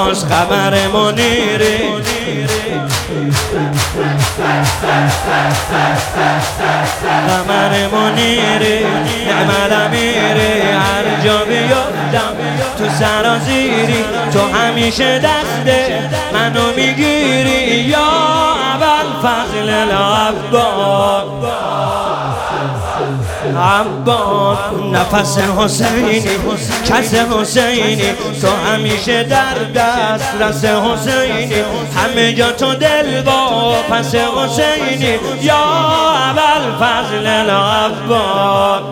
کجاست قمر منیره قمر منیره نعم الامیره هر جا بیادم تو سرازیری تو همیشه دست منو میگیری یا ابوالفضل العباس عباس نفس حسینی کس حسینی تو همیشه در دست رس حسینی همه جا تو دل با پس حسینی یا ابوالفضل العباس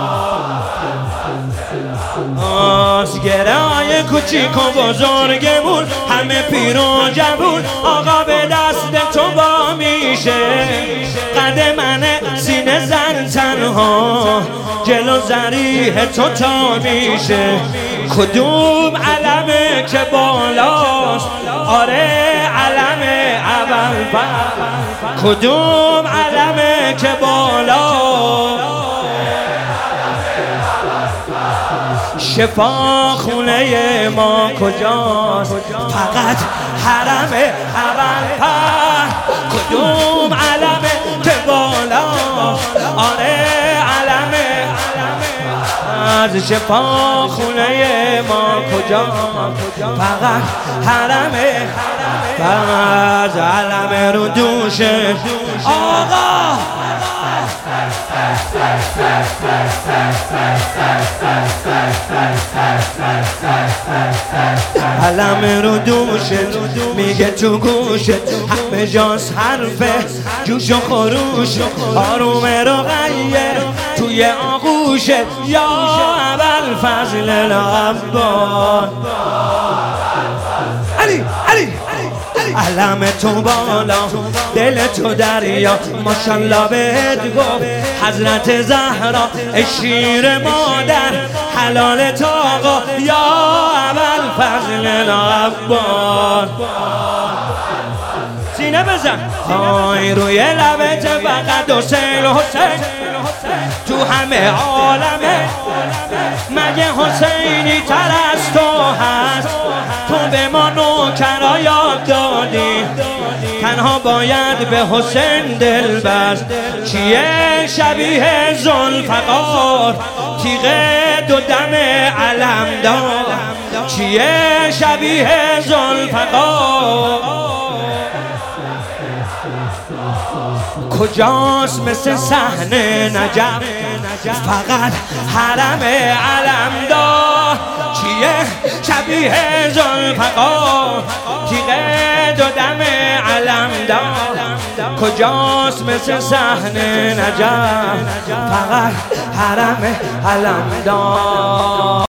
گره های کوچیک و بزرگمون همه پیر و جوون آقا به دست تو با میشه قد منه سینه زن تنها جلو ذریح تو تا میشه کدوم علمه که بالاست آره علم ابوالفضل کدوم علمه که بالاست شفا خونه ما کجاست فقط حرم ابوالفضل کدوم علمه که بالا آره علمه از شفا خونه ما کجاست فقط حرمه فقط علم رو دوشه آقا علم رو دوشه میگه تو گوشه همه جاست حرفه جوش و خروش آروم رقیه توی آغوشه یا ابوالفضل العباس علی علی علم تو بالا دل تو دریا ماشالله بهت گفت حضرت زهرا شیر مادر حلال تو آقا یا ابوالفضل العباس سینه بزن های روی لبت فقط حسین حسین تو همه عالمه مگه حسینی تر از تو هست تو به ما نوکرا یاد دادی تنها باید به حسین دل بست چیه شبیه ذوالفقار تیغ دو دم علمدار چیه شبیه ذوالفقار کجاست مثل صحنه نجف فقط حرم علمدار چیه شبیه ذوالفقار تیغ دو دم علمدار کجاست مثل صحنه نجف فقط حرم علمدار